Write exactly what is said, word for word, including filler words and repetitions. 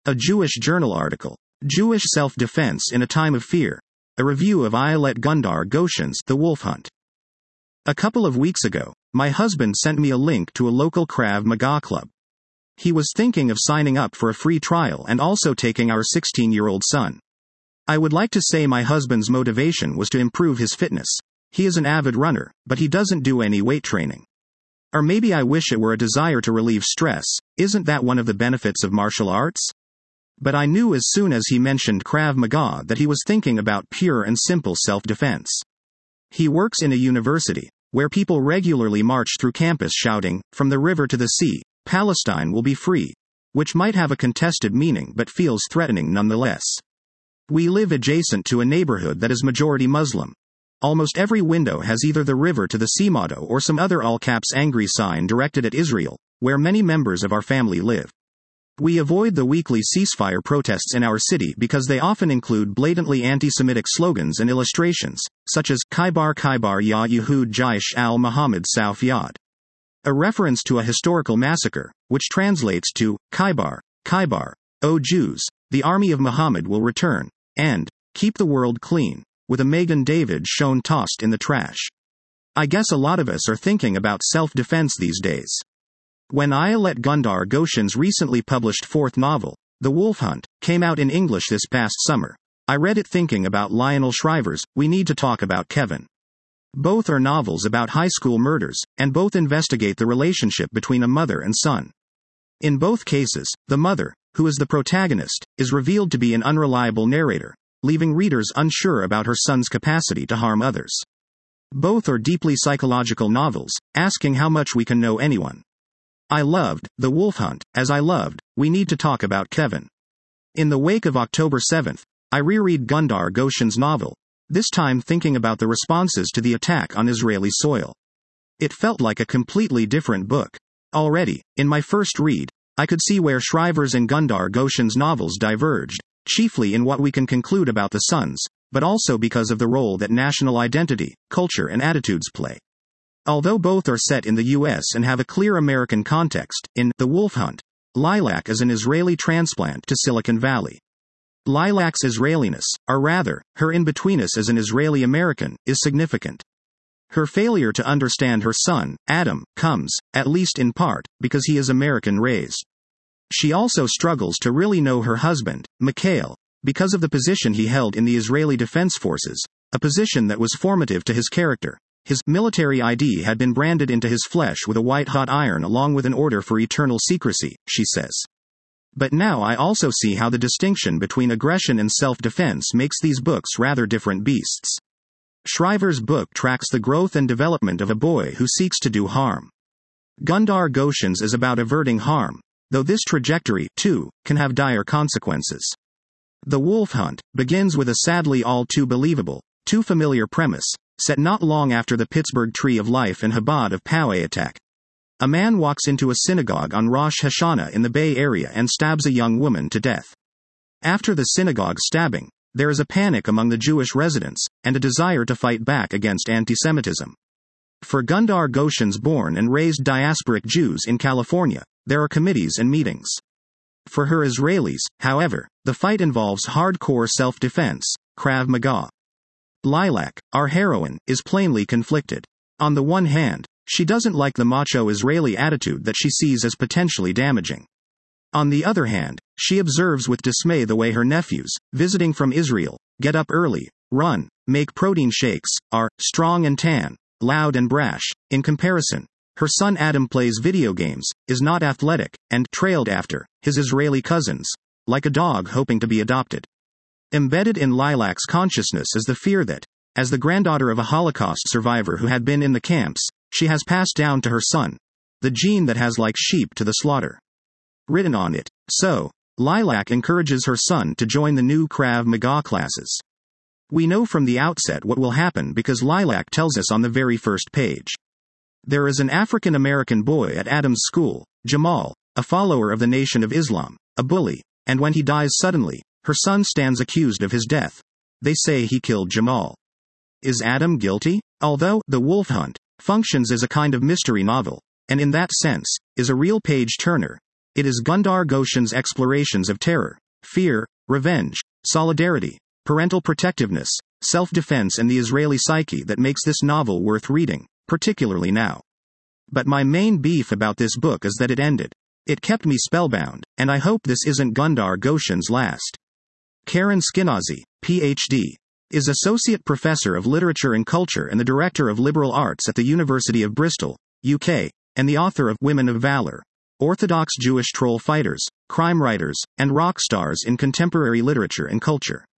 A Jewish Journal article. Jewish Self-Defense in a Time of Fear. A review of Ayelet Gundar Goshen's The Wolf Hunt. A couple of weeks ago, my husband sent me a link to a local Krav Maga club. He was thinking of signing up for a free trial and also taking our sixteen-year-old son. I would like to say my husband's motivation was to improve his fitness. He is an avid runner, but he doesn't do any weight training. Or maybe I wish it were a desire to relieve stress. Isn't that one of the benefits of martial arts? But I knew as soon as he mentioned Krav Maga that he was thinking about pure and simple self-defense. He works in a university, where people regularly march through campus shouting, "From the river to the sea, Palestine will be free," which might have a contested meaning but feels threatening nonetheless. We live adjacent to a neighborhood that is majority Muslim. Almost every window has either the river to the sea motto or some other all-caps angry sign directed at Israel, where many members of our family live. We avoid the weekly ceasefire protests in our city because they often include blatantly anti-Semitic slogans and illustrations, such as Khaybar Khaybar Ya Yehud Jaish al-Muhammad Sauf Yad, a reference to a historical massacre, which translates to, Khaybar, Khaybar, O Jews, the army of Muhammad will return, and, keep the world clean, with a Magen David shown tossed in the trash. I guess a lot of us are thinking about self-defense these days. When Ayelet Gundar Goshen's recently published fourth novel, The Wolf Hunt, came out in English this past summer, I read it thinking about Lionel Shriver's We Need to Talk About Kevin. Both are novels about high school murders, and both investigate the relationship between a mother and son. In both cases, the mother, who is the protagonist, is revealed to be an unreliable narrator, leaving readers unsure about her son's capacity to harm others. Both are deeply psychological novels, asking how much we can know anyone. I loved The Wolf Hunt, as I loved We Need to Talk About Kevin. In the wake of October seventh, I reread Gundar Goshen's novel, this time thinking about the responses to the attack on Israeli soil. It felt like a completely different book. Already, in my first read, I could see where Shriver's and Gundar Goshen's novels diverged, chiefly in what we can conclude about the sons, but also because of the role that national identity, culture and attitudes play. Although both are set in the U S and have a clear American context, in The Wolf Hunt, Lilac is an Israeli transplant to Silicon Valley. Lilac's Israeliness, or rather, her in-betweenness as an Israeli American, is significant. Her failure to understand her son, Adam, comes, at least in part, because he is American-raised. She also struggles to really know her husband, Mikhail, because of the position he held in the Israeli Defense Forces, a position that was formative to his character. His military I D had been branded into his flesh with a white-hot iron along with an order for eternal secrecy, she says. But now I also see how the distinction between aggression and self-defense makes these books rather different beasts. Shriver's book tracks the growth and development of a boy who seeks to do harm. Gundar Goshen's is about averting harm, though this trajectory, too, can have dire consequences. The Wolf Hunt begins with a sadly all too believable, too familiar premise, set not long after the Pittsburgh Tree of Life and Chabad of Poway attack. A man walks into a synagogue on Rosh Hashanah in the Bay Area and stabs a young woman to death. After the synagogue stabbing, there is a panic among the Jewish residents, and a desire to fight back against anti-Semitism. For Gundar Goshen's born and raised diasporic Jews in California, there are committees and meetings. For her Israelis, however, the fight involves hardcore self-defense, Krav Maga. Lilac, our heroine, is plainly conflicted. On the one hand, she doesn't like the macho Israeli attitude that she sees as potentially damaging. On the other hand, she observes with dismay the way her nephews, visiting from Israel, get up early, run, make protein shakes, are strong and tan, loud and brash. In comparison, her son Adam plays video games, is not athletic, and trailed after his Israeli cousins, like a dog hoping to be adopted. Embedded in Lilac's consciousness is the fear that, as the granddaughter of a Holocaust survivor who had been in the camps, she has passed down to her son the gene that has like sheep to the slaughter written on it. So, Lilac encourages her son to join the new Krav Maga classes. We know from the outset what will happen because Lilac tells us on the very first page. There is an African American boy at Adam's school, Jamal, a follower of the Nation of Islam, a bully, and when he dies suddenly, her son stands accused of his death. They say he killed Jamal. Is Adam guilty? Although The Wolf Hunt functions as a kind of mystery novel, and in that sense, is a real page-turner, It is Gundar Goshen's explorations of terror, fear, revenge, solidarity, parental protectiveness, self-defense and the Israeli psyche that makes this novel worth reading, particularly now. But my main beef about this book is that it ended. It kept me spellbound, and I hope this isn't Gundar Goshen's last. Karen Skinazi, P H D, is Associate Professor of Literature and Culture and the Director of Liberal Arts at the University of Bristol, U K, and the author of Women of Valor, Orthodox Jewish Troll Fighters, Crime Writers, and Rock Stars in Contemporary Literature and Culture.